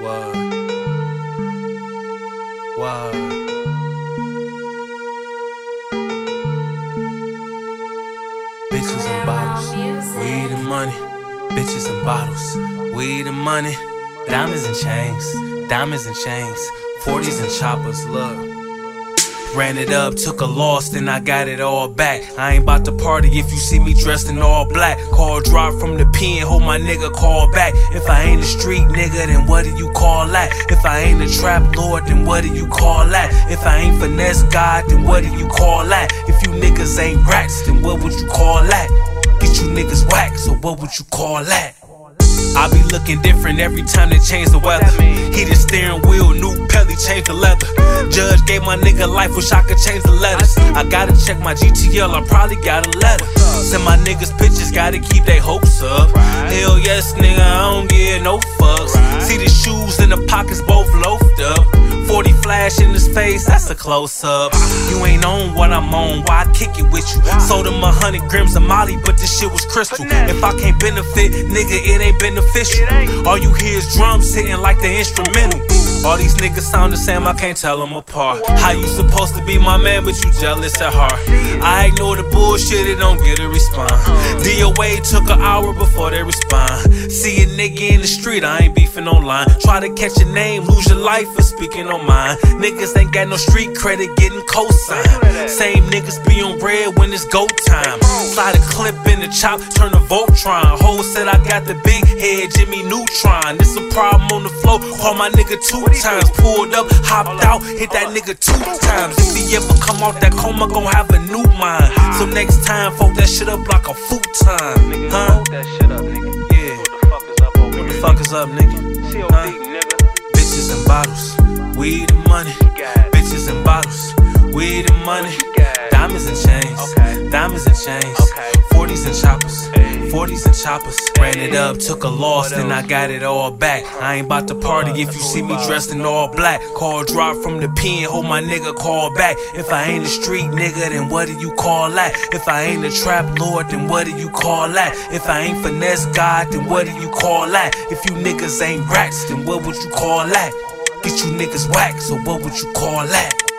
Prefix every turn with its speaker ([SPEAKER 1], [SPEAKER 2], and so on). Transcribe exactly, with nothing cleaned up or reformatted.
[SPEAKER 1] Word. Word. Bitches and bottles, weed and money. Bitches and bottles, weed and money. Diamonds and chains, diamonds and chains. Forties and choppers, look. Ran it up, took a loss, then I got it all back. I ain't about to party if you see me dressed in all black. Call drop from the pen, hold my nigga call back. If I ain't a street nigga, then what do you call that? If I ain't a trap lord, then what do you call that? If I ain't finesse God, then what do you call that? If you niggas ain't rats, then what would you call that? Get you niggas whacked, so what would you call that? I be looking different every time they change the weather. Heated steering wheel, new Pelly, change the leather. Judge gave my nigga life, wish I could change the letters. I gotta check my G T L, I probably got a letter. Send my niggas pictures, gotta keep they hopes up. Hell yes, nigga, I don't give no fucks. See the shoes and the pockets both loafed up. forty flash in his face, that's a close up. You ain't on what I'm on, why I kick it with you? Sold him a hundred grams of Molly, but this shit was crystal. If I can't benefit, nigga, it ain't beneficial. All you hear is drums hitting like the instrumental. All these niggas sound the same, I can't tell them apart. How you supposed to be my man, but you jealous at heart? I ignore the bullshit, it don't get a response. D O A took an hour before they respond. See a nigga in the street, I ain't beefing online. Try to catch a name, lose your life for speaking on mine. Niggas ain't got no street credit, getting cosign. Same niggas be on bread when it's go time. Slide a clip in the chop, turn the Voltron. Ho said I got the big head, Jimmy Neutron. This a problem on the floor, call my nigga two times. Pulled up, hopped out, hit that nigga two times. If he ever come out that coma, gon' have a new mind. So next time, fold that shit up like a futon. Huh? Yeah. What the fuck is up, nigga? Huh? Bitches and bottles, weed and money. Bitches and bottles, weed and money. Diamonds and chains, diamonds and chains. Forties and choppers, forties and choppers. Ran it up, took a loss, then I got it all back. I ain't about to party if you see me dressed in all black. Call drop from the pen, hold my nigga call back. If I ain't a street nigga, then what do you call that? If I ain't a trap lord, then what do you call that? If I ain't finesse God, then what do you call that? If you niggas ain't rats, then what would you call that? Get you niggas whacked, so what would you call that?